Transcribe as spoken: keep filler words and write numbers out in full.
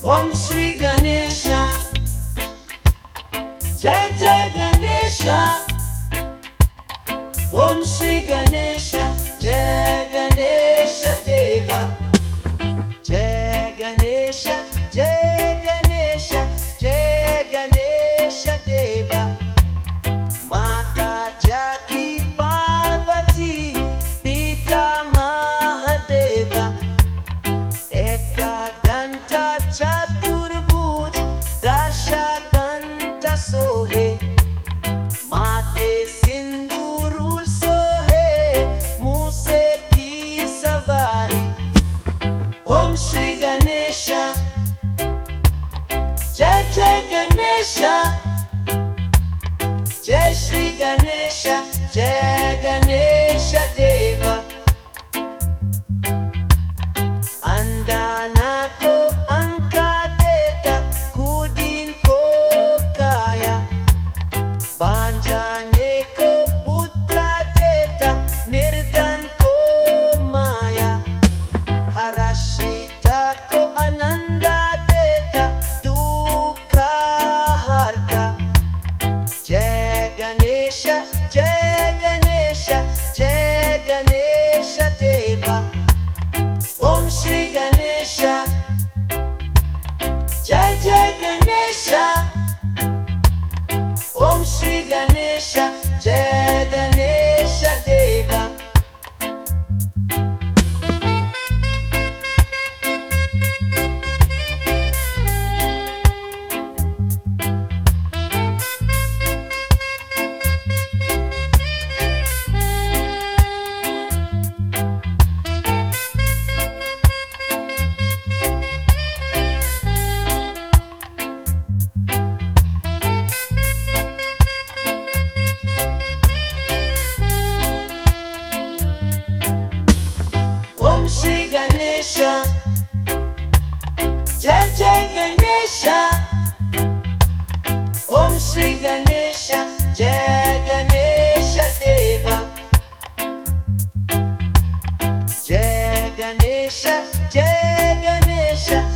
Om Shri Ganesha, Jai Jai Ganesha. Om Shri Ganesha, Jai Ganesha Deva. Jai Ganesha, Jai Ganesha, Jai Ganesha Deva. Mata Jaki Parvati, Pita Mahadeva. Ekadanta Chaturbhuj, Dashadanta Sohe. Mate Sindhurul Sohe, Muse Ki Savari. Om Shri Ganesha, Jai Jai Ganesha, Jai Shri Ganesha, Jai Ganesha Deva. Andana ko anka deta, kudin ko kaya. Banjane ko putra deta, nirdan ko maya. Harashita ko ananda deta, dukha harta. Jai Ganesha, Jai Ganesha, Jai Ganesha Deva. Om Shri Ganesha, Jai Jai Ganesha. Om Shri Ganesha, Jai Ganesha Deva. Om Shri Ganesha, Jai Jai Ganesha. Om Shri Ganesha, Jai Ganesha Deva. Jai Ganesha, Jai Ganesha,